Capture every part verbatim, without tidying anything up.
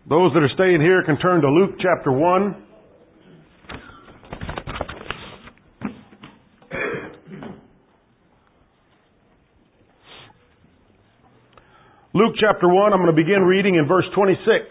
Those that are staying here can turn to Luke chapter one. Luke chapter one, I'm going to begin reading in verse twenty-six.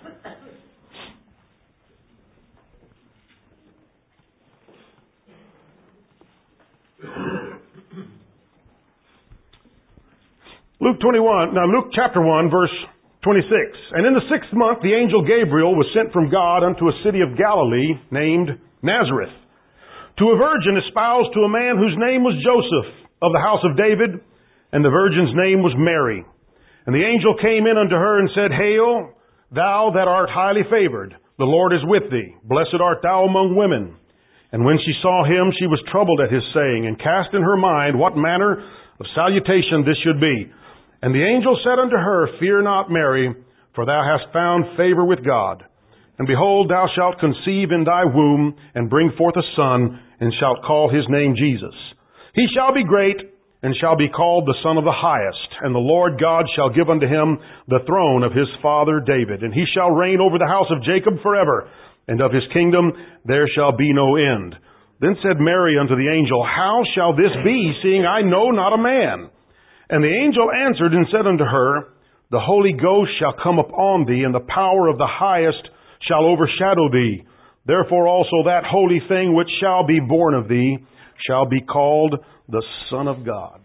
Luke twenty-one, now Luke chapter one, verse twenty-six. And in the sixth month, the angel Gabriel was sent from God unto a city of Galilee named Nazareth, to a virgin espoused to a man whose name was Joseph, of the house of David, and the virgin's name was Mary. And the angel came in unto her and said, Hail, thou that art highly favored, the Lord is with thee. Blessed art thou among women. And when she saw him, she was troubled at his saying, and cast in her mind what manner of salutation this should be. And the angel said unto her, Fear not, Mary, for thou hast found favor with God. And behold, thou shalt conceive in thy womb, and bring forth a son, and shalt call his name Jesus. He shall be great, and shall be called the Son of the Highest. And the Lord God shall give unto him the throne of his father David. And he shall reign over the house of Jacob forever, and of his kingdom there shall be no end. Then said Mary unto the angel, How shall this be, seeing I know not a man? And the angel answered and said unto her, The Holy Ghost shall come upon thee, and the power of the Highest shall overshadow thee. Therefore also that holy thing which shall be born of thee shall be called the Son of God.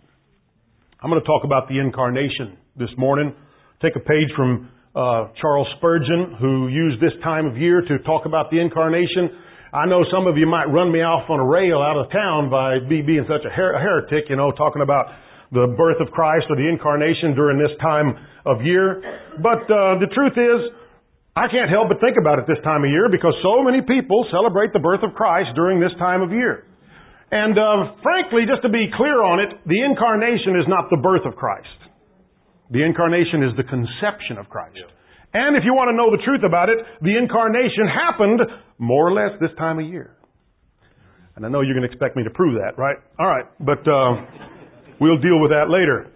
I'm going to talk about the incarnation this morning. Take a page from uh, Charles Spurgeon, who used this time of year to talk about the incarnation. I know some of you might run me off on a rail out of town by me being such a, her- a heretic, you know, talking about the birth of Christ or the incarnation during this time of year. But uh, the truth is, I can't help but think about it this time of year because so many people celebrate the birth of Christ during this time of year. And uh, frankly, just to be clear on it, the incarnation is not the birth of Christ. The incarnation is the conception of Christ. Yeah. And if you want to know the truth about it, the incarnation happened more or less this time of year. And I know you're going to expect me to prove that, right? All right, but uh, we'll deal with that later.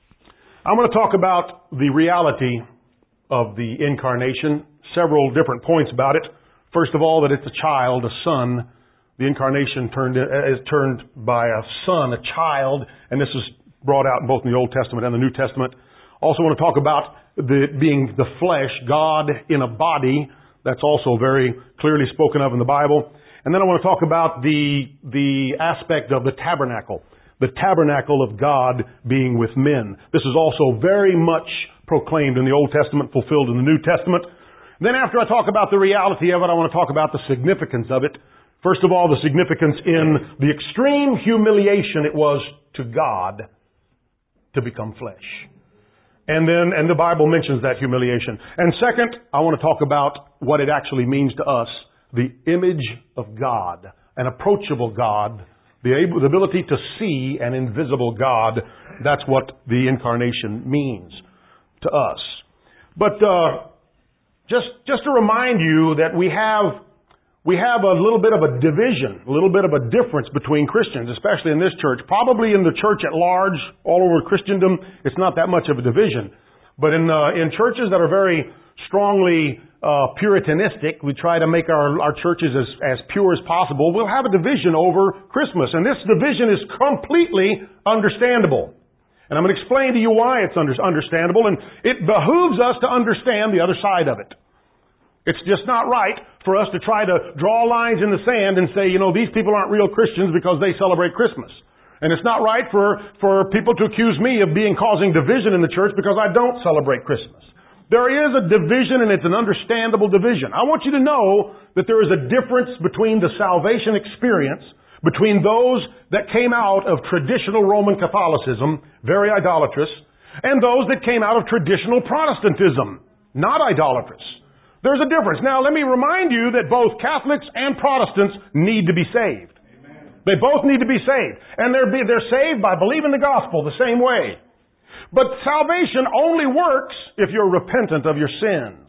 I'm going to talk about the reality of the incarnation, several different points about it. First of all, that it's a child, a son. The incarnation turned is turned by a son, a child, and this is brought out in both in the Old Testament and the New Testament. Also want to talk about the being the flesh, God in a body. That's also very clearly spoken of in the Bible. And then I want to talk about the the aspect of the tabernacle, the tabernacle of God being with men. This is also very much proclaimed in the Old Testament, fulfilled in the New Testament. Then after I talk about the reality of it, I want to talk about the significance of it. First of all, the significance in the extreme humiliation it was to God to become flesh. And then, and the Bible mentions that humiliation. And second, I want to talk about what it actually means to us, the image of God, an approachable God, the, able, the ability to see an invisible God. That's what the incarnation means to us. But uh, just just to remind you that we have we have a little bit of a division, a little bit of a difference between Christians, especially in this church. Probably in the church at large, all over Christendom, it's not that much of a division. But in uh, in churches that are very strongly uh, puritanistic, we try to make our, our churches as, as pure as possible. We'll have a division over Christmas, and this division is completely understandable. And I'm going to explain to you why it's under, understandable, and it behooves us to understand the other side of it. It's just not right for us to try to draw lines in the sand and say, you know, these people aren't real Christians because they celebrate Christmas. And it's not right for, for people to accuse me of being causing division in the church because I don't celebrate Christmas. There is a division, and it's an understandable division. I want you to know that there is a difference between the salvation experience between those that came out of traditional Roman Catholicism, very idolatrous, and those that came out of traditional Protestantism, not idolatrous. There's a difference. Now, let me remind you that both Catholics and Protestants need to be saved. Amen. They both need to be saved. And they're, be, they're saved by believing the gospel the same way. But salvation only works if you're repentant of your sins.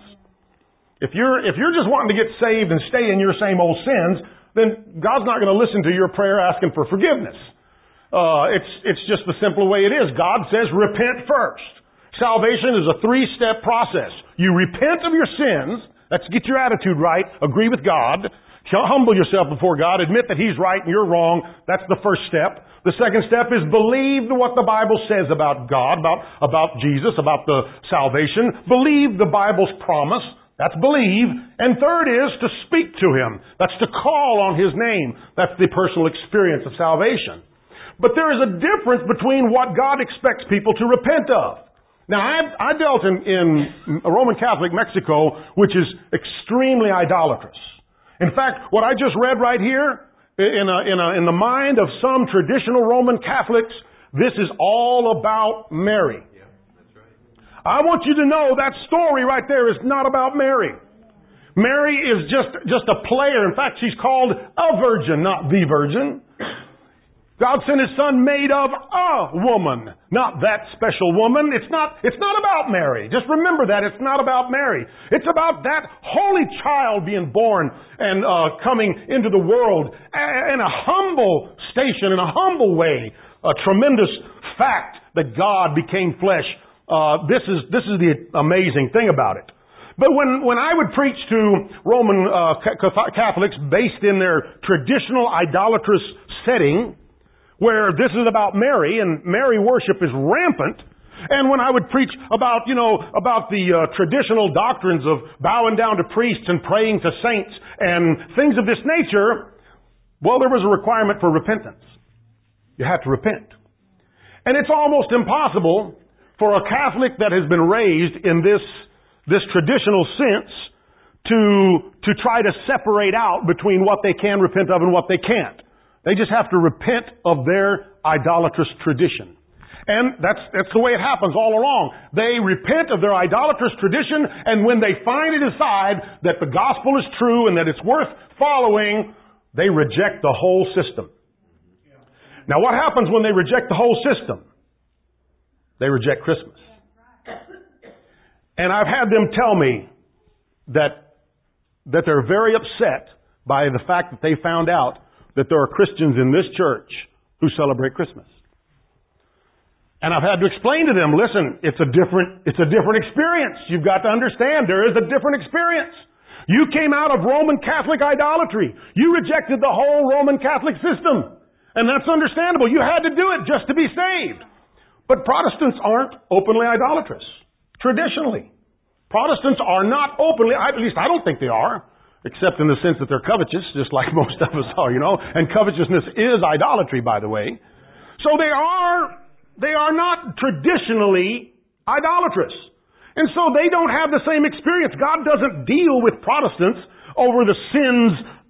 If you're, if you're just wanting to get saved and stay in your same old sins, then God's not going to listen to your prayer asking for forgiveness. Uh, it's, it's just the simple way it is. God says repent first. Salvation is a three-step process. You repent of your sins. Let's get your attitude right. Agree with God. Humble yourself before God. Admit that He's right and you're wrong. That's the first step. The second step is believe what the Bible says about God, about, about Jesus, about the salvation. Believe the Bible's promise. That's believe. And third is to speak to Him. That's to call on His name. That's the personal experience of salvation. But there is a difference between what God expects people to repent of. Now, I, I dealt in, in Roman Catholic Mexico, which is extremely idolatrous. In fact, what I just read right here, in, a, in, a, in the mind of some traditional Roman Catholics, this is all about Mary. Yeah, that's right. I want you to know that story right there is not about Mary. Mary is just, just a player. In fact, she's called a virgin, not the virgin. God sent His Son made of a woman, not that special woman. It's not, it's not about Mary. Just remember that. It's not about Mary. It's about that holy child being born and uh, coming into the world in a humble station, in a humble way. A tremendous fact that God became flesh. Uh, this is, this is the amazing thing about it. But when, when I would preach to Roman uh, Catholics based in their traditional idolatrous setting, where this is about Mary, and Mary worship is rampant. And when I would preach about, you know, about the uh, traditional doctrines of bowing down to priests and praying to saints and things of this nature, well, there was a requirement for repentance. You had to repent. And it's almost impossible for a Catholic that has been raised in this, this traditional sense to, to try to separate out between what they can repent of and what they can't. They just have to repent of their idolatrous tradition. And that's, that's the way it happens all along. They repent of their idolatrous tradition, and when they finally decide that the gospel is true and that it's worth following, they reject the whole system. Now what happens when they reject the whole system? They reject Christmas. And I've had them tell me that, that they're very upset by the fact that they found out that there are Christians in this church who celebrate Christmas. And I've had to explain to them, listen, it's a different, it's a different experience. You've got to understand there is a different experience. You came out of Roman Catholic idolatry. You rejected the whole Roman Catholic system. And that's understandable. You had to do it just to be saved. But Protestants aren't openly idolatrous. Traditionally. Protestants are not openly, at least I don't think they are. Except in the sense that they're covetous, just like most of us are, you know. And covetousness is idolatry, by the way. So they are, they are not traditionally idolatrous. And so they don't have the same experience. God doesn't deal with Protestants over the sins,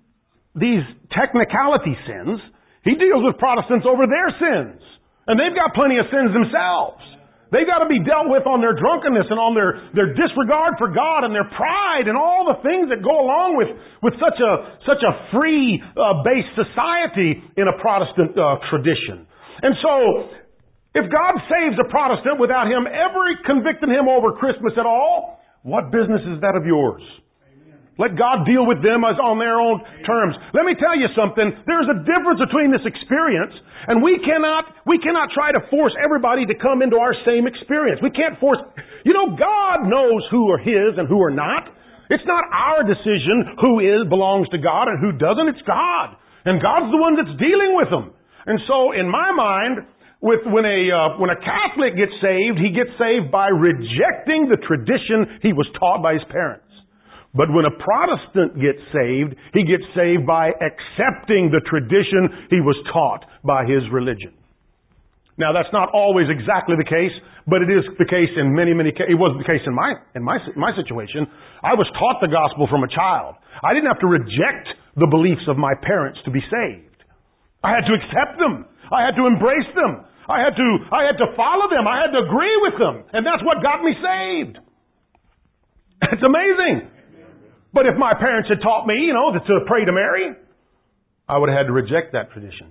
these technicality sins. He deals with Protestants over their sins. And they've got plenty of sins themselves. They've got to be dealt with on their drunkenness and on their, their disregard for God and their pride and all the things that go along with, with such a, such a free, uh, based society in a Protestant, uh, tradition. And so, if God saves a Protestant without him ever convicting him over Christmas at all, what business is that of yours? Let God deal with them as on their own terms. Let me tell you something. There's a difference between this experience, and we cannot, we cannot try to force everybody to come into our same experience. We can't force, you know, God knows who are His and who are not. It's not our decision who is, belongs to God and who doesn't. It's God. And God's the one that's dealing with them. And so, in my mind, with, when a, uh, when a Catholic gets saved, he gets saved by rejecting the tradition he was taught by his parents. But when a Protestant gets saved, he gets saved by accepting the tradition he was taught by his religion. Now, that's not always exactly the case, but it is the case in many, many cases. It wasn't the case in my, in my, my situation. I was taught the gospel from a child. I didn't have to reject the beliefs of my parents to be saved. I had to accept them. I had to embrace them. I had to, I had to follow them. I had to agree with them. And that's what got me saved. It's amazing. But if my parents had taught me, you know, to pray to Mary, I would have had to reject that tradition.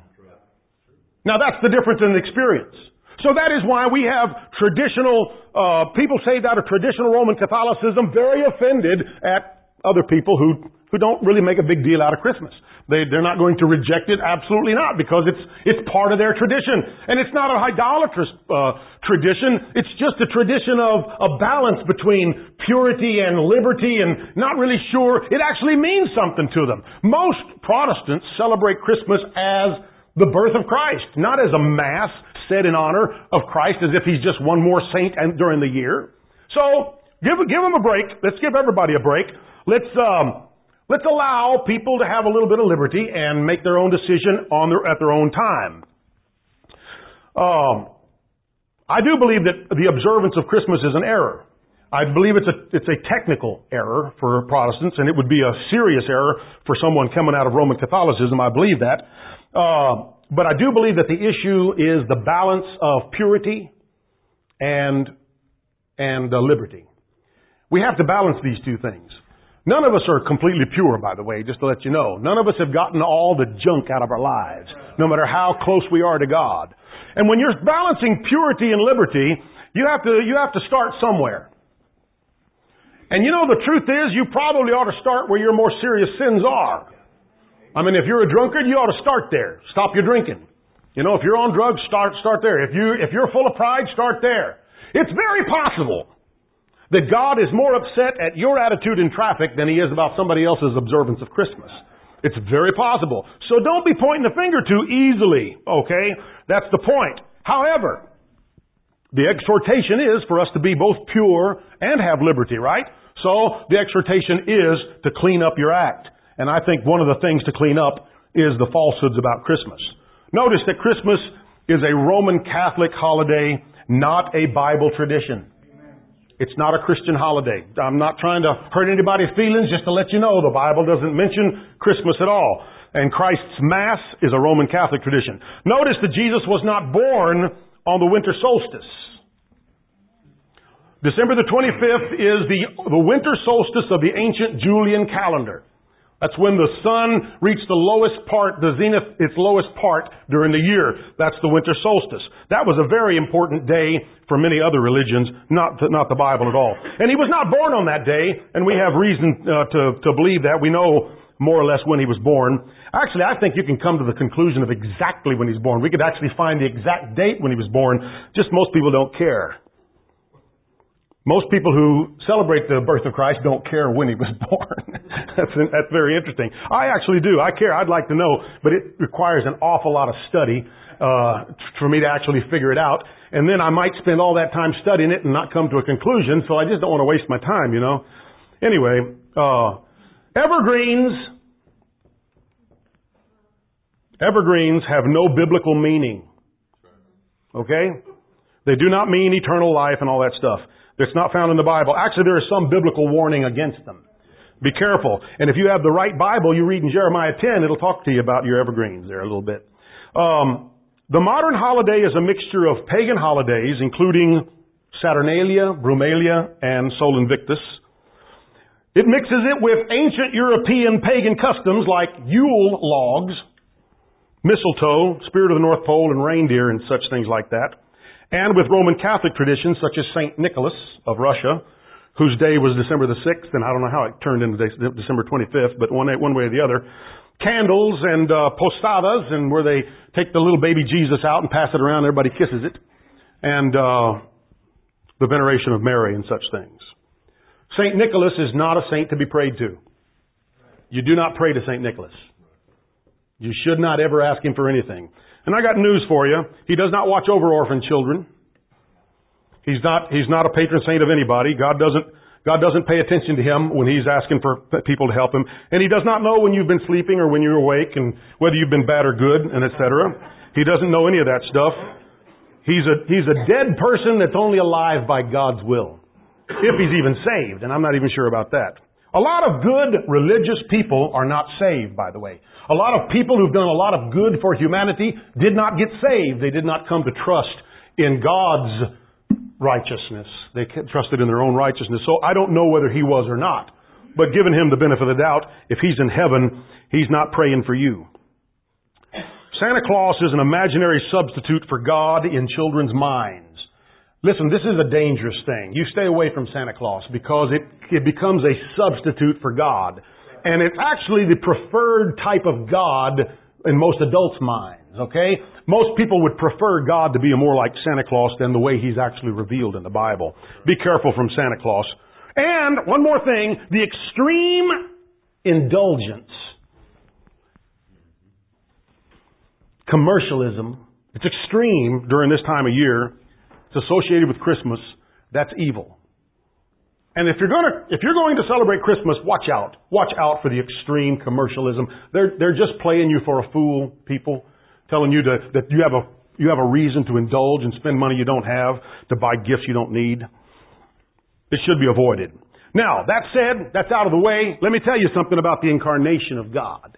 Now that's the difference in the experience. So that is why we have traditional, uh, people saved out of traditional Roman Catholicism very offended at other people who who don't really make a big deal out of Christmas. They, they're not going to reject it, absolutely not, because it's it's part of their tradition. And it's not an idolatrous uh, tradition. It's just a tradition of a balance between purity and liberty and not really sure. It actually means something to them. Most Protestants celebrate Christmas as the birth of Christ, not as a mass said in honor of Christ as if he's just one more saint during the year. So give, give them a break. Let's give everybody a break. Let's... Um, Let's allow people to have a little bit of liberty and make their own decision on their, at their own time. Um, I do believe that the observance of Christmas is an error. I believe it's a, it's a technical error for Protestants, and it would be a serious error for someone coming out of Roman Catholicism. I believe that. Uh, but I do believe that the issue is the balance of purity and, and uh, liberty. We have to balance these two things. None of us are completely pure, by the way, just to let you know. None of us have gotten all the junk out of our lives, no matter how close we are to God. And when you're balancing purity and liberty, you have to, you have to start somewhere. And you know, the truth is, you probably ought to start where your more serious sins are. I mean, if you're a drunkard, you ought to start there. Stop your drinking. You know, if you're on drugs, start, start there. If you, if you're full of pride, start there. It's very possible that God is more upset at your attitude in traffic than he is about somebody else's observance of Christmas. It's very possible. So don't be pointing the finger too easily, okay? That's the point. However, the exhortation is for us to be both pure and have liberty, right? So the exhortation is to clean up your act. And I think one of the things to clean up is the falsehoods about Christmas. Notice that Christmas is a Roman Catholic holiday, not a Bible tradition. It's not a Christian holiday. I'm not trying to hurt anybody's feelings, just to let you know the Bible doesn't mention Christmas at all. And Christ's Mass is a Roman Catholic tradition. Notice that Jesus was not born on the winter solstice. December the twenty-fifth is the, the winter solstice of the ancient Julian calendar. That's when the sun reached the lowest part, the zenith, its lowest part during the year. That's the winter solstice. That was a very important day for many other religions, not, not the Bible at all. And he was not born on that day, and we have reason uh, to, to believe that. We know more or less when he was born. Actually, I think you can come to the conclusion of exactly when he's born. We could actually find the exact date when he was born. Just most people don't care. Most people who celebrate the birth of Christ don't care when he was born. that's, that's very interesting. I actually do. I care. I'd like to know, but it requires an awful lot of study uh, for me to actually figure it out. And then I might spend all that time studying it and not come to a conclusion, so I just don't want to waste my time, you know. Anyway, uh, evergreens, evergreens have no biblical meaning. Okay? They do not mean eternal life and all that stuff. It's not found in the Bible. Actually, there is some biblical warning against them. Be careful. And if you have the right Bible, you read in Jeremiah ten, it'll talk to you about your evergreens there a little bit. Um, the modern holiday is a mixture of pagan holidays, including Saturnalia, Brumalia, and Sol Invictus. It mixes it with ancient European pagan customs like Yule logs, mistletoe, spirit of the North Pole, and reindeer and such things like that. And with Roman Catholic traditions such as Saint Nicholas of Russia, whose day was December the sixth, and I don't know how it turned into December twenty-fifth, but one, one way or the other. Candles and uh, posadas, and where they take the little baby Jesus out and pass it around, everybody kisses it. And uh, the veneration of Mary and such things. Saint Nicholas is not a saint to be prayed to. You do not pray to Saint Nicholas. You should not ever ask him for anything. And I got news for you. He does not watch over orphan children. He's not, he's not a patron saint of anybody. God doesn't, God doesn't pay attention to him when he's asking for people to help him. And he does not know when you've been sleeping or when you're awake and whether you've been bad or good and et cetera. He doesn't know any of that stuff. He's a, he's a dead person that's only alive by God's will. If he's even saved. And I'm not even sure about that. A lot of good religious people are not saved, by the way. A lot of people who've done a lot of good for humanity did not get saved. They did not come to trust in God's righteousness. They trusted in their own righteousness. So I don't know whether he was or not. But giving him the benefit of the doubt, if he's in heaven, he's not praying for you. Santa Claus is an imaginary substitute for God in children's minds. Listen, this is a dangerous thing. You stay away from Santa Claus because it, it becomes a substitute for God. And it's actually the preferred type of God in most adults' minds, okay? Most people would prefer God to be more like Santa Claus than the way He's actually revealed in the Bible. Be careful from Santa Claus. And one more thing, the extreme indulgence. Commercialism. It's extreme during this time of year. It's associated with Christmas. That's evil. And if you're going to, if you're going to celebrate Christmas, watch out. Watch out for the extreme commercialism. They're, they're just playing you for a fool, people. Telling you to, that you have a, you have a reason to indulge and spend money you don't have, to buy gifts you don't need. It should be avoided. Now, that said, that's out of the way. Let me tell you something about the incarnation of God.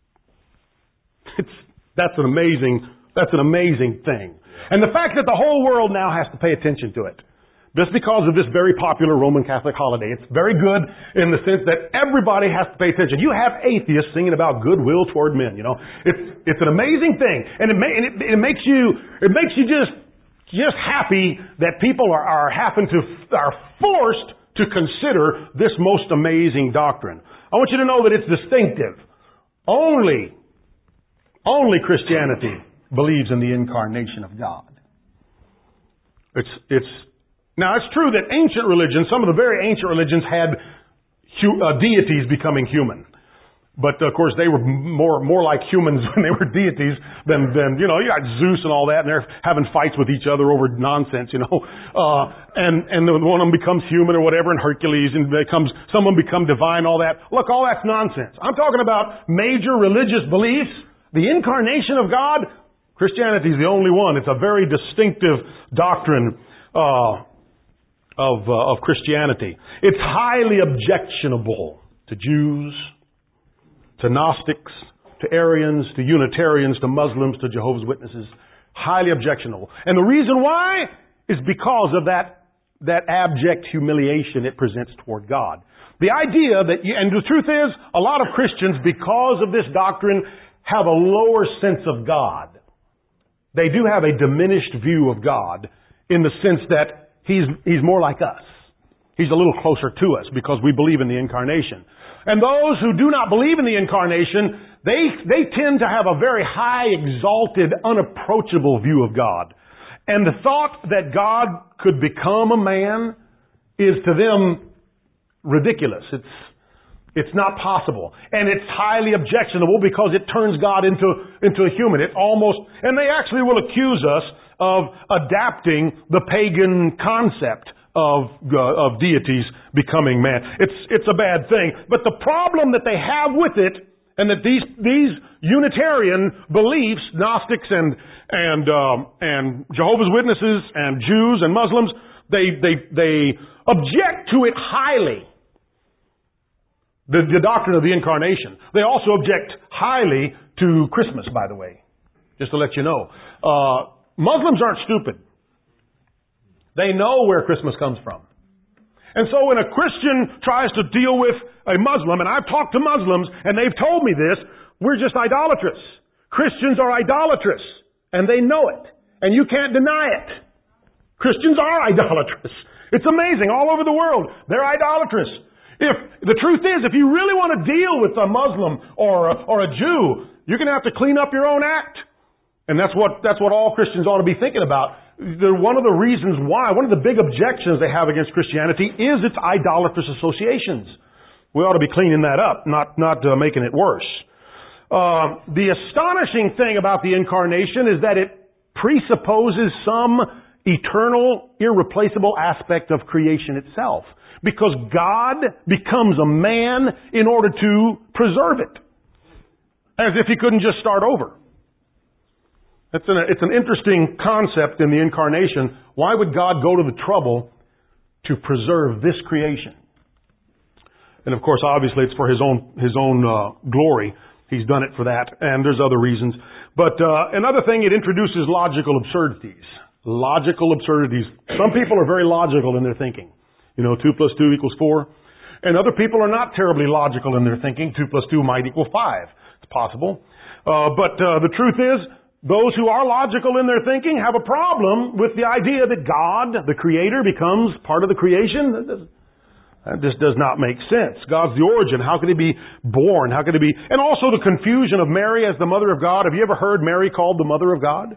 It's, that's an amazing, that's an amazing thing. And the fact that the whole world now has to pay attention to it. Just because of this very popular Roman Catholic holiday. It's very good in the sense that everybody has to pay attention. You have atheists singing about goodwill toward men, you know. It's, it's an amazing thing. And it, ma- and it, it makes you, it makes you just, just happy that people are, are having to, are forced to consider this most amazing doctrine. I want you to know that it's distinctive. Only, only Christianity believes in the incarnation of God. It's, it's, Now, it's true that ancient religions, some of the very ancient religions had hu- uh, deities becoming human. But, of course, they were more more like humans when they were deities than, than you know, you got Zeus and all that, and they're having fights with each other over nonsense, you know. Uh, and, and one of them becomes human or whatever, and Hercules, and becomes, someone become divine, all that. Look, all that's nonsense. I'm talking about major religious beliefs. The incarnation of God, Christianity is the only one. It's a very distinctive doctrine, uh, Of, uh, of Christianity. It's highly objectionable to Jews, to Gnostics, to Arians, to Unitarians, to Muslims, to Jehovah's Witnesses. Highly objectionable. And the reason why is because of that, that abject humiliation it presents toward God. The idea that, you, and the truth is, a lot of Christians, because of this doctrine, have a lower sense of God. They do have a diminished view of God in the sense that He's, he's more like us. He's a little closer to us because we believe in the incarnation. And those who do not believe in the incarnation, they, they tend to have a very high, exalted, unapproachable view of God. And the thought that God could become a man is to them ridiculous. It's, it's not possible. And it's highly objectionable because it turns God into, into a human. It almost, and they actually will accuse us of adapting the pagan concept of uh, of deities becoming man. It's it's a bad thing. But the problem that they have with it, and that these these Unitarian beliefs, Gnostics and and um, and Jehovah's Witnesses and Jews and Muslims, they they they object to it highly. The, the doctrine of the incarnation. They also object highly to Christmas, by the way, just to let you know. Uh, Muslims aren't stupid. They know where Christmas comes from. And so when a Christian tries to deal with a Muslim, and I've talked to Muslims, and they've told me this, we're just idolatrous. Christians are idolatrous, and they know it. And you can't deny it. Christians are idolatrous. It's amazing. All over the world, they're idolatrous. If the truth is, if you really want to deal with a Muslim or a, or a Jew, you're going to have to clean up your own act. And that's what, that's what all Christians ought to be thinking about. The, one of the reasons why, one of the big objections they have against Christianity is its idolatrous associations. We ought to be cleaning that up, not, not uh, making it worse. Uh, the astonishing thing about the incarnation is that it presupposes some eternal, irreplaceable aspect of creation itself. Because God becomes a man in order to preserve it. As if He couldn't just start over. It's an, it's an interesting concept in the incarnation. Why would God go to the trouble to preserve this creation? And of course, obviously, it's for His own His own uh, glory. He's done it for that, and there's other reasons. But uh, another thing, it introduces logical absurdities. Logical absurdities. Some people are very logical in their thinking. You know, two plus two equals four. And other people are not terribly logical in their thinking. Two plus two might equal five. It's possible. Uh, but uh, the truth is, those who are logical in their thinking have a problem with the idea that God, the Creator, becomes part of the creation. That just does not make sense. God's the origin. How could He be born? How could He be... And also the confusion of Mary as the mother of God. Have you ever heard Mary called the mother of God?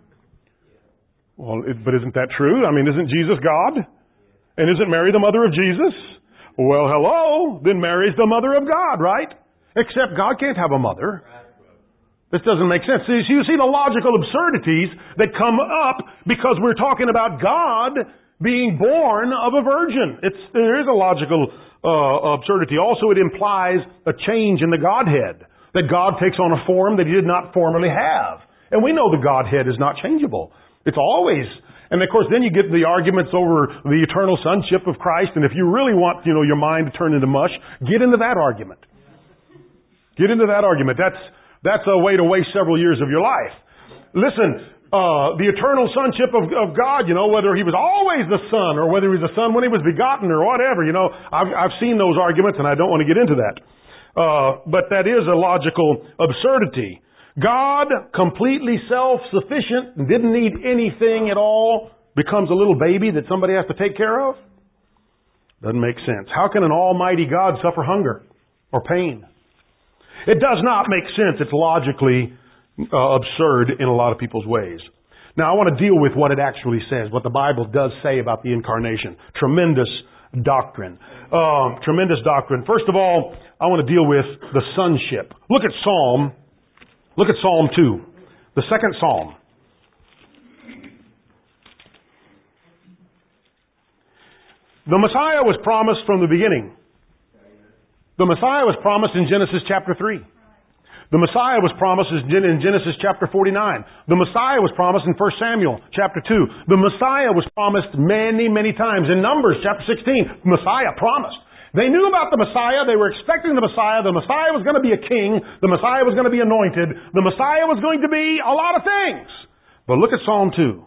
Well, it, but isn't that true? I mean, isn't Jesus God? And isn't Mary the mother of Jesus? Well, hello. Then Mary's the mother of God, right? Except God can't have a mother. This doesn't make sense. So you see the logical absurdities that come up because we're talking about God being born of a virgin. It's, there is a logical uh, absurdity. Also, it implies a change in the Godhead. That God takes on a form that He did not formerly have. And we know the Godhead is not changeable. It's always... And of course, then you get the arguments over the eternal sonship of Christ. And if you really want, you know, your mind to turn into mush, get into that argument. Get into that argument. That's that's a way to waste several years of your life. Listen, uh, the eternal sonship of, of God, you know, whether He was always the Son or whether He was the Son when He was begotten or whatever, you know, I've, I've seen those arguments and I don't want to get into that. Uh, but that is a logical absurdity. God, completely self-sufficient and didn't need anything at all, becomes a little baby that somebody has to take care of? Doesn't make sense. How can an almighty God suffer hunger or pain? It does not make sense. It's logically uh, absurd in a lot of people's ways. Now, I want to deal with what it actually says, what the Bible does say about the incarnation. Tremendous doctrine. Um, tremendous doctrine. First of all, I want to deal with the sonship. Look at Psalm Look at Psalm two, the second Psalm. The Messiah was promised from the beginning. The Messiah was promised in Genesis chapter three. The Messiah was promised in Genesis chapter forty-nine. The Messiah was promised in First Samuel chapter two. The Messiah was promised many, many times. In Numbers chapter sixteen, Messiah promised. They knew about the Messiah. They were expecting the Messiah. The Messiah was going to be a king. The Messiah was going to be anointed. The Messiah was going to be a lot of things. But look at Psalm two.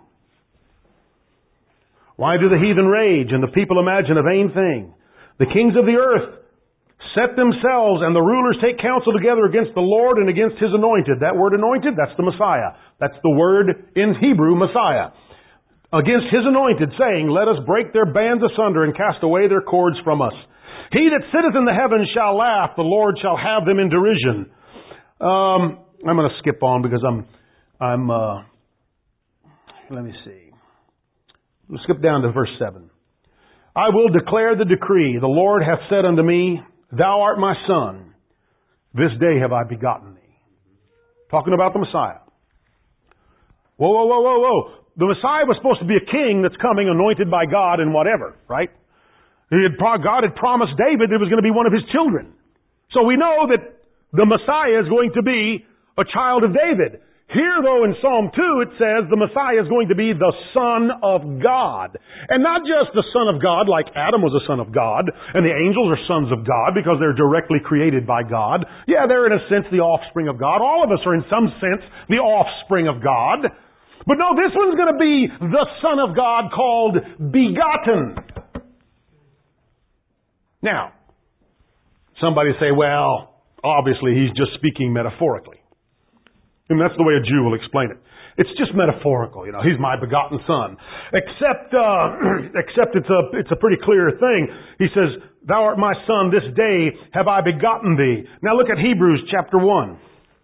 Why do the heathen rage and the people imagine a vain thing? The kings of the earth set themselves and the rulers take counsel together against the Lord and against His anointed. That word anointed, that's the Messiah. That's the word in Hebrew, Messiah. Against His anointed, saying, let us break their bands asunder and cast away their cords from us. He that sitteth in the heavens shall laugh. The Lord shall have them in derision. Um, I'm going to skip on because I'm, I'm, uh, let me see. Let's skip down to verse seven. I will declare the decree. The Lord hath said unto me, Thou art my son. This day have I begotten thee. Talking about the Messiah. Whoa, whoa, whoa, whoa, whoa. The Messiah was supposed to be a king that's coming anointed by God and whatever, right? He had, God had promised David it was going to be one of his children. So we know that the Messiah is going to be a child of David. Here, though, in Psalm two, it says the Messiah is going to be the Son of God. And not just the Son of God, like Adam was a son of God, and the angels are sons of God because they're directly created by God. Yeah, they're in a sense the offspring of God. All of us are in some sense the offspring of God. But no, this one's going to be the Son of God called begotten. Now, somebody say, well, obviously he's just speaking metaphorically. And that's the way a Jew will explain it. It's just metaphorical, you know, he's my begotten son. Except, uh, except it's a, it's a pretty clear thing. He says, Thou art my son, this day have I begotten thee. Now look at Hebrews chapter one.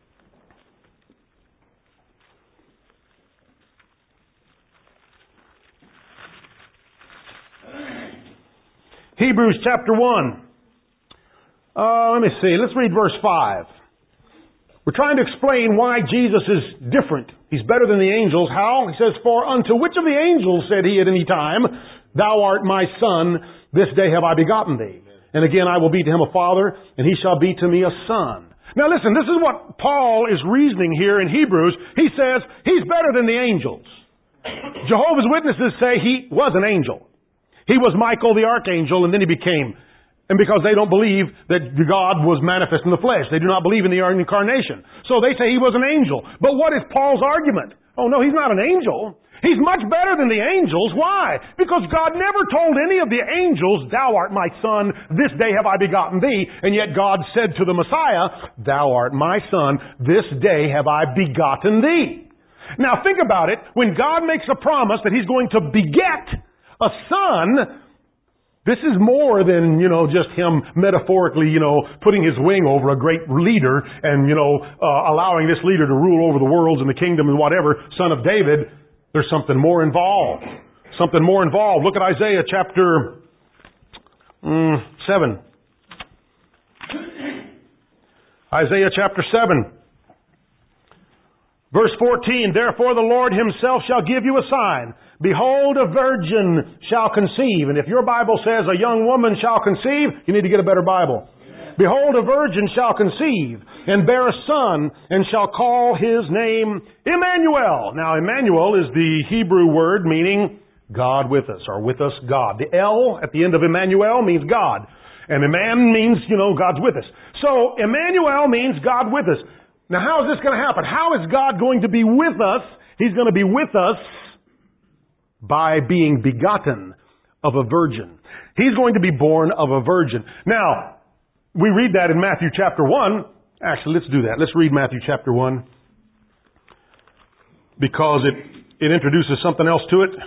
Hebrews chapter one. Uh, let me see. Let's read verse five. We're trying to explain why Jesus is different. He's better than the angels. How? He says, For unto which of the angels said He at any time, Thou art my son, this day have I begotten thee. And again, I will be to him a father, and he shall be to me a son. Now listen, this is what Paul is reasoning here in Hebrews. He says, He's better than the angels. Jehovah's Witnesses say He was an angel. He was Michael the archangel, and then He became. And because they don't believe that God was manifest in the flesh. They do not believe in the incarnation. So they say He was an angel. But what is Paul's argument? Oh no, He's not an angel. He's much better than the angels. Why? Because God never told any of the angels, Thou art my son, this day have I begotten thee. And yet God said to the Messiah, Thou art my son, this day have I begotten thee. Now think about it. When God makes a promise that He's going to beget a son, This is more than, you know, just him metaphorically, you know, putting his wing over a great leader and, you know, uh, allowing this leader to rule over the worlds and the kingdom and whatever, son of David. There's something more involved. Something more involved. Look at Isaiah chapter mm, seven. Isaiah chapter seven. Verse fourteen, therefore the Lord himself shall give you a sign. Behold, a virgin shall conceive. And if your Bible says a young woman shall conceive, you need to get a better Bible. Amen. Behold, a virgin shall conceive and bear a son and shall call his name Emmanuel. Now, Emmanuel is the Hebrew word meaning God with us, or with us God. The L at the end of Emmanuel means God. And Emman means, you know, God's with us. So, Emmanuel means God with us. Now, how is this going to happen? How is God going to be with us? He's going to be with us by being begotten of a virgin. He's going to be born of a virgin. Now, we read that in Matthew chapter one. Actually, let's do that. Let's read Matthew chapter one. Because it, it introduces something else to it.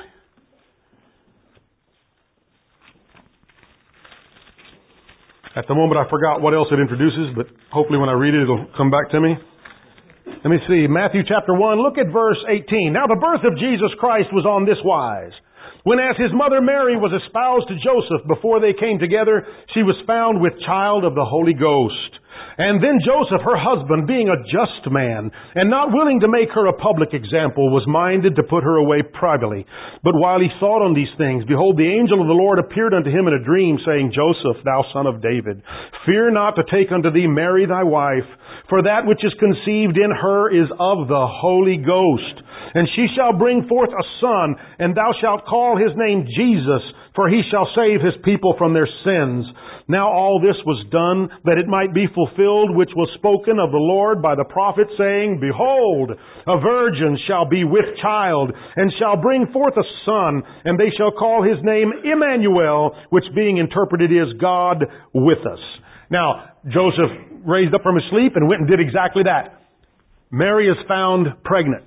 At the moment I forgot what else it introduces, but hopefully when I read it, it'll come back to me. Let me see, Matthew chapter one, look at verse eighteen. Now the birth of Jesus Christ was on this wise. When as his mother Mary was espoused to Joseph, before they came together, she was found with child of the Holy Ghost. And then Joseph, her husband, being a just man, and not willing to make her a public example, was minded to put her away privately. But while he thought on these things, behold, the angel of the Lord appeared unto him in a dream, saying, Joseph, thou son of David, fear not to take unto thee Mary thy wife, for that which is conceived in her is of the Holy Ghost. And she shall bring forth a son, and thou shalt call his name Jesus, for he shall save his people from their sins. Now all this was done, that it might be fulfilled, which was spoken of the Lord by the prophet, saying, Behold, a virgin shall be with child, and shall bring forth a son, and they shall call his name Emmanuel, which being interpreted is God with us. Now, Joseph raised up from his sleep and went and did exactly that. Mary is found pregnant.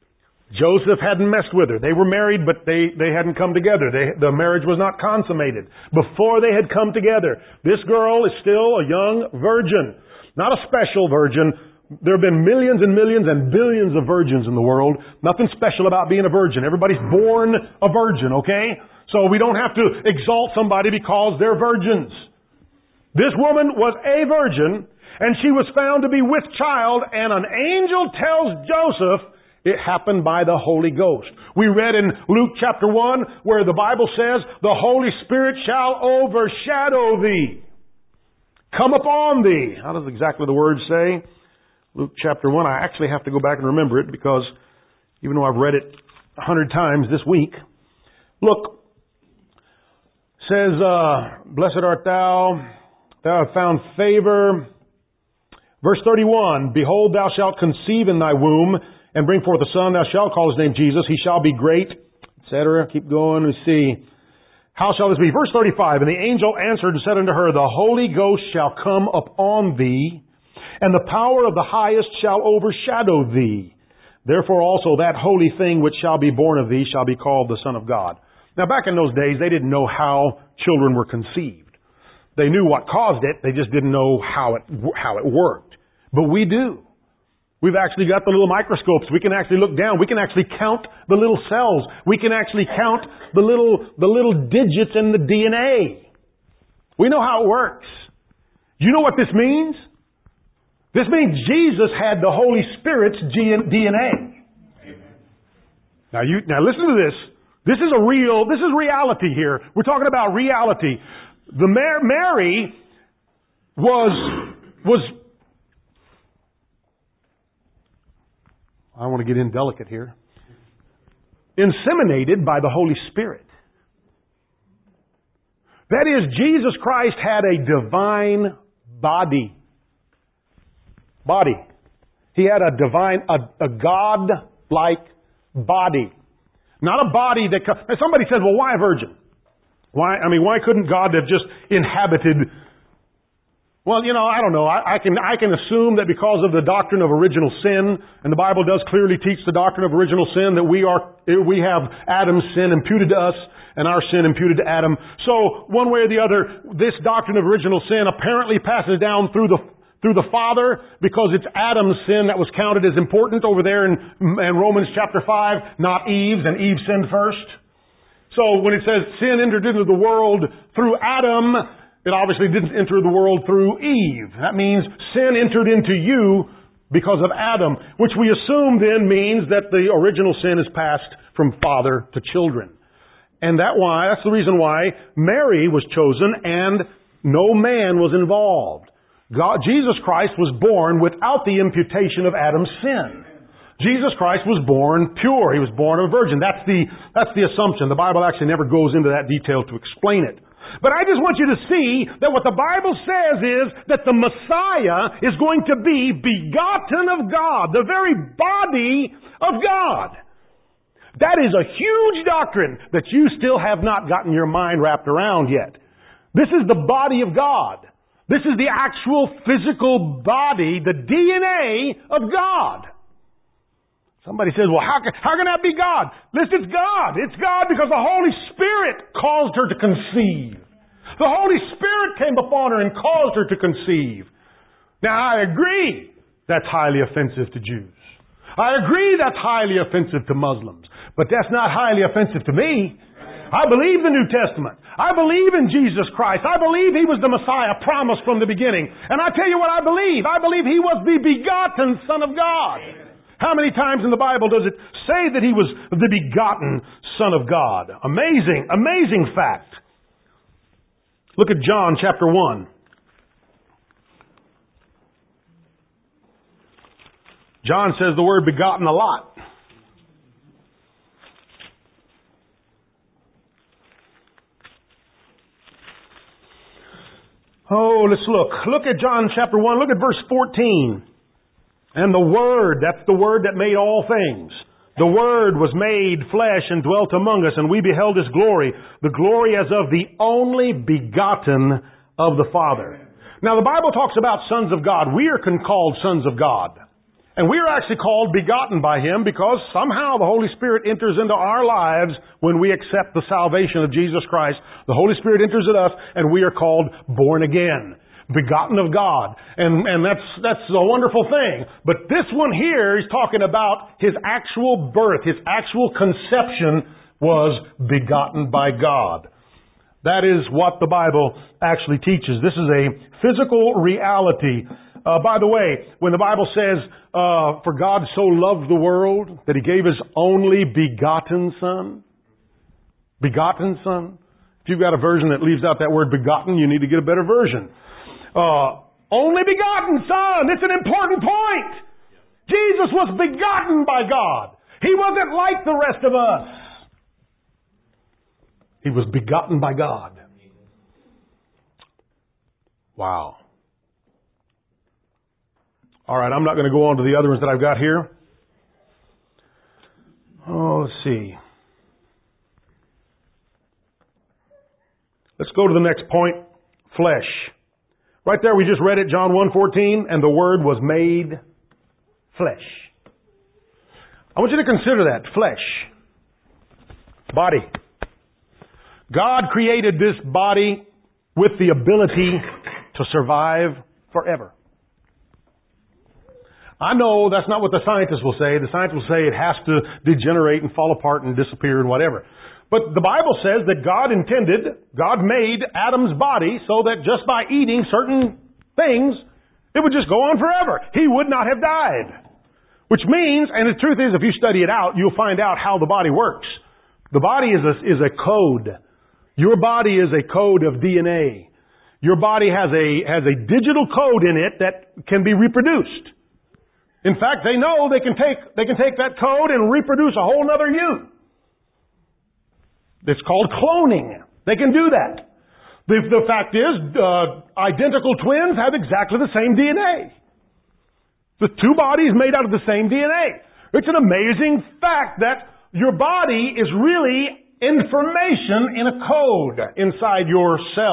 Joseph hadn't messed with her. They were married, but they, they hadn't come together. They, the marriage was not consummated. Before they had come together, this girl is still a young virgin. Not a special virgin. There have been millions and millions and billions of virgins in the world. Nothing special about being a virgin. Everybody's born a virgin, okay? So we don't have to exalt somebody because they're virgins. This woman was a virgin, and she was found to be with child, and an angel tells Joseph it happened by the Holy Ghost. We read in Luke chapter one where the Bible says, the Holy Spirit shall overshadow thee. Come upon thee. How does exactly the word say? Luke chapter one. I actually have to go back and remember it because even though I've read it a hundred times this week. Look, says, uh, blessed art thou, thou hast found favor. Verse thirty-one, behold, thou shalt conceive in thy womb, and bring forth a son, thou shalt call his name Jesus. He shall be great, et cetera. Keep going, we see. How shall this be? Verse thirty-five, and the angel answered and said unto her, the Holy Ghost shall come upon thee, and the power of the highest shall overshadow thee. Therefore also that holy thing which shall be born of thee shall be called the Son of God. Now back in those days, they didn't know how children were conceived. They knew what caused it, they just didn't know how it, how it worked. But we do. We've actually got the little microscopes. We can actually look down. We can actually count the little cells. We can actually count the little, the little digits in the D N A. We know how it works. You know what this means? This means Jesus had the Holy Spirit's D N A. Now you, now listen to this. This is a real, this is reality here. We're talking about reality. The Mary was, was, I want to get indelicate here. Inseminated by the Holy Spirit. That is, Jesus Christ had a divine body. Body. He had a divine, a, a God-like body. Not a body that... Now somebody says, well, why a virgin? Why? I mean, why couldn't God have just inhabited Well, you know, I don't know. I, I can I can assume that because of the doctrine of original sin, and the Bible does clearly teach the doctrine of original sin, that we are we have Adam's sin imputed to us and our sin imputed to Adam. So one way or the other, this doctrine of original sin apparently passes down through the through the Father, because it's Adam's sin that was counted as important over there in, in Romans chapter five, not Eve's, and Eve sinned first. So when it says sin entered into the world through Adam, it obviously didn't enter the world through Eve. That means sin entered into you because of Adam, which we assume then means that the original sin is passed from father to children. And that why, that's the reason why Mary was chosen and no man was involved. God, Jesus Christ was born without the imputation of Adam's sin. Jesus Christ was born pure. He was born of a virgin. That's the, that's the assumption. The Bible actually never goes into that detail to explain it. But I just want you to see that what the Bible says is that the Messiah is going to be begotten of God, the very body of God. That is a huge doctrine that you still have not gotten your mind wrapped around yet. This is the body of God. This is the actual physical body, the D N A of God. Somebody says, well, how can, how can that be God? Listen, it's God. It's God because the Holy Spirit caused her to conceive. The Holy Spirit came upon her and caused her to conceive. Now, I agree that's highly offensive to Jews. I agree that's highly offensive to Muslims. But that's not highly offensive to me. I believe the New Testament. I believe in Jesus Christ. I believe He was the Messiah promised from the beginning. And I tell you what I believe. I believe He was the begotten Son of God. How many times in the Bible does it say that He was the begotten Son of God? Amazing, amazing fact. Look at John chapter one. John says the word begotten a lot. Oh, let's look. Look at John chapter one. Look at verse fourteen. And the Word, that's the Word that made all things. The Word was made flesh and dwelt among us, and we beheld His glory, the glory as of the only begotten of the Father. Now the Bible talks about sons of God. We are called sons of God. And we are actually called begotten by Him because somehow the Holy Spirit enters into our lives when we accept the salvation of Jesus Christ. The Holy Spirit enters in us and we are called born again. Begotten of God. And, and that's, that's a wonderful thing. But this one here is talking about His actual birth, His actual conception was begotten by God. That is what the Bible actually teaches. This is a physical reality. Uh, by the way, when the Bible says, uh, for God so loved the world that He gave His only begotten Son. Begotten Son. If you've got a version that leaves out that word begotten, you need to get a better version. Uh, only begotten Son. It's an important point. Jesus was begotten by God. He wasn't like the rest of us. He was begotten by God. Wow. All right, I'm not going to go on to the other ones that I've got here. Oh, let's see. Let's go to the next point. Flesh. Right there, we just read it, John one fourteen, and the Word was made flesh. I want you to consider that, flesh. Body. God created this body with the ability to survive forever. I know that's not what the scientists will say. The scientists will say it has to degenerate and fall apart and disappear and whatever. But the Bible says that God intended, God made Adam's body so that just by eating certain things, it would just go on forever. He would not have died. Which means, and the truth is, if you study it out, you'll find out how the body works. The body is a, is a code. Your body is a code of D N A. Your body has a, has a digital code in it that can be reproduced. In fact, they know they can take, they can take that code and reproduce a whole other you. It's called cloning. They can do that. The, the fact is, uh, identical twins have exactly the same D N A. The two bodies made out of the same D N A. It's an amazing fact that your body is really information in a code inside your cells.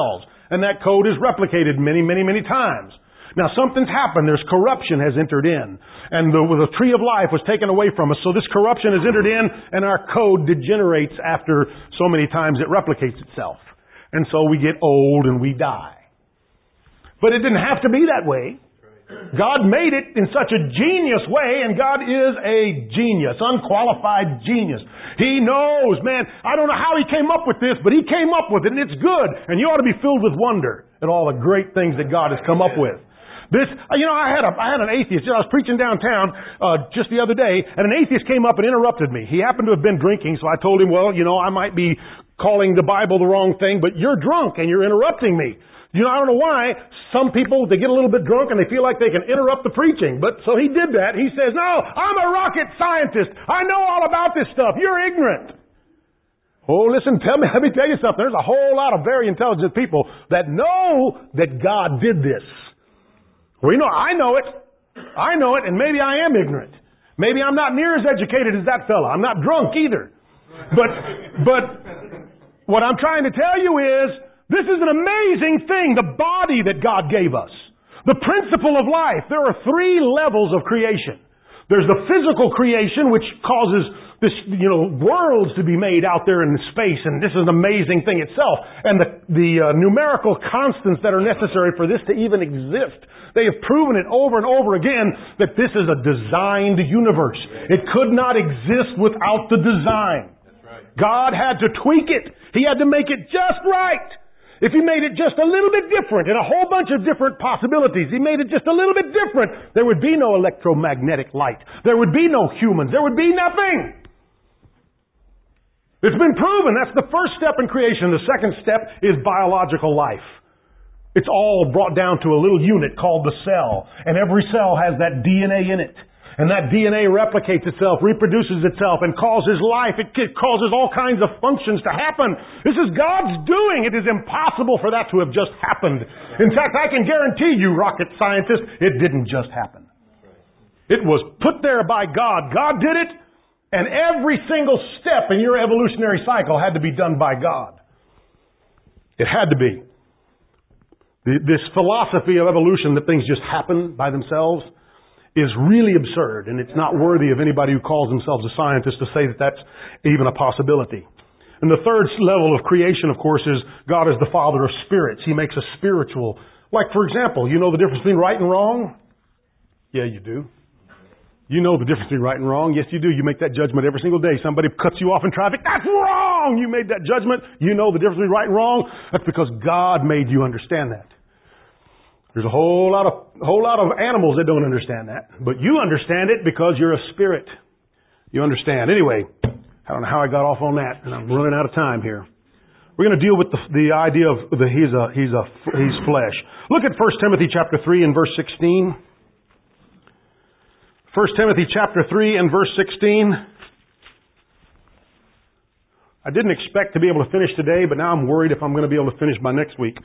And that code is replicated many, many, many times. Now something's happened. There's corruption has entered in. And the, the tree of life was taken away from us. So this corruption has entered in and our code degenerates after so many times it replicates itself. And so we get old and we die. But it didn't have to be that way. God made it in such a genius way, and God is a genius, unqualified genius. He knows, man, I don't know how He came up with this, but He came up with it, and it's good. And you ought to be filled with wonder at all the great things that God has come up with. This, you know, I had a, I had an atheist. You know, I was preaching downtown uh, just the other day, and an atheist came up and interrupted me. He happened to have been drinking, so I told him, well, you know, I might be calling the Bible the wrong thing, but you're drunk and you're interrupting me. You know, I don't know why. Some people, they get a little bit drunk and they feel like they can interrupt the preaching. But so he did that. He says, no, I'm a rocket scientist. I know all about this stuff. You're ignorant. Oh, listen, tell me, let me tell you something. There's a whole lot of very intelligent people that know that God did this. Well, you know, I know it. I know it, and maybe I am ignorant. Maybe I'm not near as educated as that fella. I'm not drunk either. But, but what I'm trying to tell you is, this is an amazing thing, the body that God gave us. The principle of life. There are three levels of creation. There's the physical creation, which causes this, you know, worlds to be made out there in space, and this is an amazing thing itself. And the, the uh, numerical constants that are necessary for this to even exist. They have proven it over and over again that this is a designed universe. It could not exist without the design. God had to tweak it. He had to make it just right. If He made it just a little bit different, and a whole bunch of different possibilities, He made it just a little bit different, there would be no electromagnetic light. There would be no humans. There would be nothing. It's been proven. That's the first step in creation. The second step is biological life. It's all brought down to a little unit called the cell. And every cell has that D N A in it. And that D N A replicates itself, reproduces itself, and causes life. It causes all kinds of functions to happen. This is God's doing. It is impossible for that to have just happened. In fact, I can guarantee you, rocket scientists, it didn't just happen. It was put there by God. God did it, and every single step in your evolutionary cycle had to be done by God. It had to be. This philosophy of evolution that things just happen by themselves is really absurd, and it's not worthy of anybody who calls themselves a scientist to say that that's even a possibility. And the third level of creation, of course, is God is the Father of spirits. He makes us spiritual. Like, for example, you know the difference between right and wrong? Yeah, you do. You know the difference between right and wrong. Yes, you do. You make that judgment every single day. Somebody cuts you off in traffic. That's wrong! You made that judgment. You know the difference between right and wrong. That's because God made you understand that. There's a whole lot of, a whole lot of animals that don't understand that. But you understand it because you're a spirit. You understand. Anyway, I don't know how I got off on that, and I'm running out of time here. We're going to deal with the, the idea of the, he's a, he's a, he's flesh. Look at First Timothy chapter three and verse sixteen. First Timothy chapter three and verse sixteen. I didn't expect to be able to finish today, but now I'm worried if I'm going to be able to finish by next week.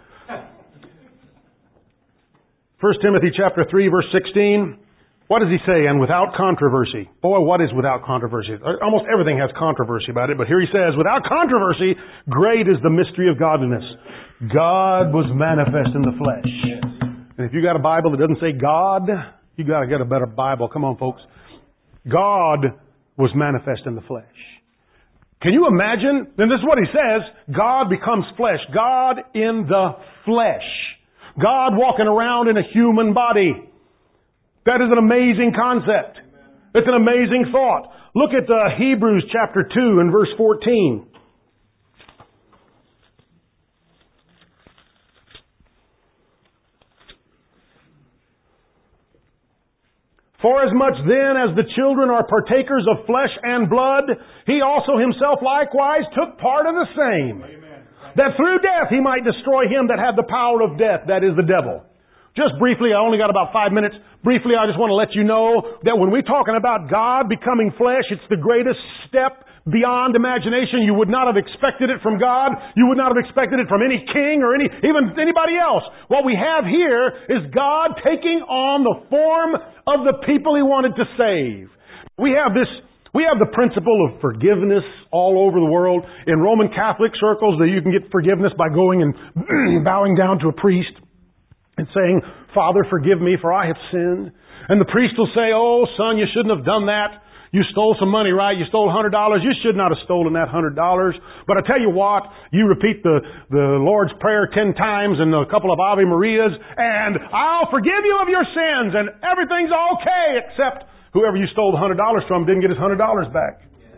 First Timothy chapter three, verse sixteen. What does he say? And without controversy. Boy, what is without controversy? Almost everything has controversy about it, but here he says, without controversy, great is the mystery of godliness. God was manifest in the flesh. And if you got a Bible that doesn't say God, you got to get a better Bible. Come on, folks. God was manifest in the flesh. Can you imagine? Then this is what he says. God becomes flesh. God in the flesh. God walking around in a human body. That is an amazing concept. It's an amazing thought. Look at uh, Hebrews chapter two and verse fourteen. For as much then as the children are partakers of flesh and blood, He also Himself likewise took part of the same. Amen. That through death He might destroy him that had the power of death, that is the devil. Just briefly, I only got about five minutes. Briefly, I just want to let you know that when we're talking about God becoming flesh, it's the greatest step beyond imagination. You would not have expected it from God. You would not have expected it from any king or any, even anybody else. What we have here is God taking on the form of the people He wanted to save. We have this We have the principle of forgiveness all over the world. In Roman Catholic circles, that you can get forgiveness by going and bowing down to a priest and saying, Father, forgive me, for I have sinned. And the priest will say, oh, son, you shouldn't have done that. You stole some money, right? You stole one hundred dollars. You should not have stolen that one hundred dollars. But I tell you what, you repeat the, the Lord's Prayer ten times and a couple of Ave Marias, and I'll forgive you of your sins, and everything's okay, except whoever you stole the one hundred dollars from didn't get his one hundred dollars back.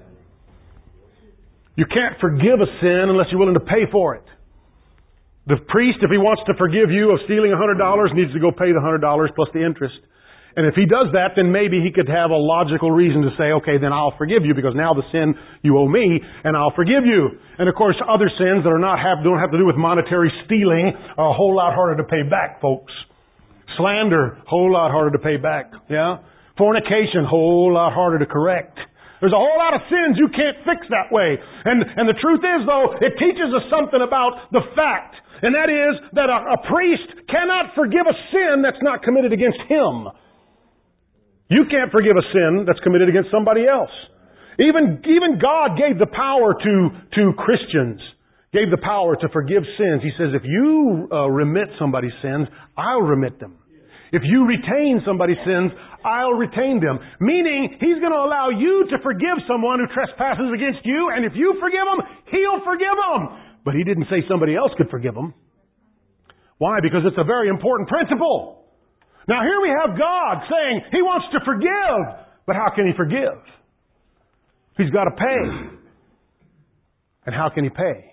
You can't forgive a sin unless you're willing to pay for it. The priest, if he wants to forgive you of stealing one hundred dollars, needs to go pay the one hundred dollars plus the interest. And if he does that, then maybe he could have a logical reason to say, okay, then I'll forgive you because now the sin you owe me, and I'll forgive you. And of course, other sins that are not have don't have to do with monetary stealing are a whole lot harder to pay back, folks. Slander, whole lot harder to pay back. Yeah, fornication, whole lot harder to correct. There's a whole lot of sins you can't fix that way. And and the truth is, though, it teaches us something about the fact, and that is that a, a priest cannot forgive a sin that's not committed against him. You can't forgive a sin that's committed against somebody else. Even, even God gave the power to, to Christians, gave the power to forgive sins. He says, if you uh, remit somebody's sins, I'll remit them. If you retain somebody's sins, I'll retain them. Meaning, He's going to allow you to forgive someone who trespasses against you, and if you forgive them, He'll forgive them. But He didn't say somebody else could forgive them. Why? Because it's a very important principle. Now here we have God saying He wants to forgive, but how can He forgive? He's got to pay. And how can He pay?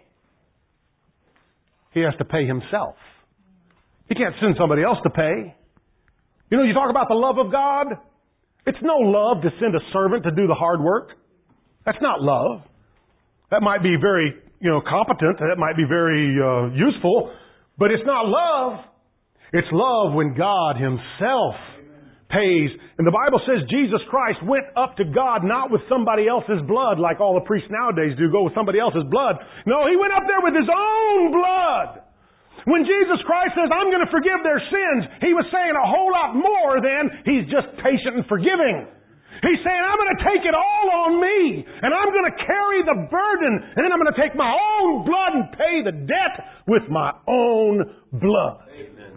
He has to pay Himself. He can't send somebody else to pay. You know, you talk about the love of God. It's no love to send a servant to do the hard work. That's not love. That might be very, you know, competent. That might be very uh, useful. But it's not love. It's love when God Himself pays. And the Bible says Jesus Christ went up to God not with somebody else's blood like all the priests nowadays do, go with somebody else's blood. No, He went up there with His own blood. When Jesus Christ says, I'm going to forgive their sins, He was saying a whole lot more than He's just patient and forgiving. He's saying, I'm going to take it all on me, and I'm going to carry the burden, and then I'm going to take my own blood and pay the debt with my own blood. Amen.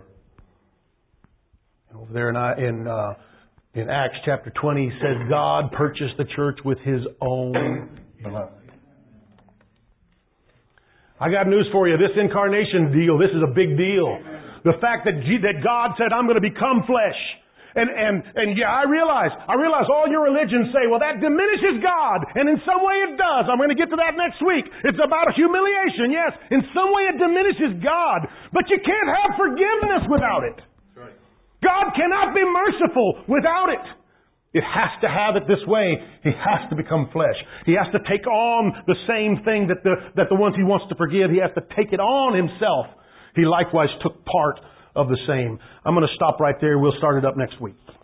Over there in, in, uh, in Acts chapter twenty, He says, God purchased the church with His own blood. I got news for you. This incarnation deal, this is a big deal. The fact that, G- that God said, I'm going to become flesh. And, and, and yeah, I realize, I realize all your religions say, well, that diminishes God. And in some way it does. I'm going to get to that next week. It's about humiliation. Yes, in some way it diminishes God. But you can't have forgiveness without it. God cannot be merciful without it. It has to have it this way. He has to become flesh. He has to take on the same thing that the, that the ones He wants to forgive. He has to take it on Himself. He likewise took part of the same. I'm going to stop right there. We'll start it up next week.